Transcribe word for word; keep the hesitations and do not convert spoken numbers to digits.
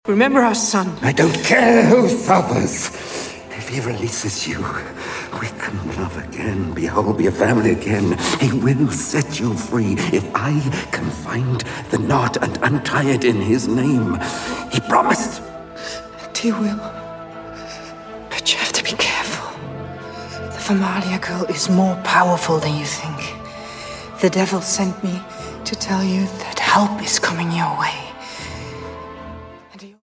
Remember our son. I don't care who suffers. If he releases you, we can love again, be whole, be a family again. He will set you free if I can find the knot and untie it in his name. He promised. And he will. But you have to be careful. The Vermalia girl is more powerful than you think. The devil sent me to tell you that help is coming your way.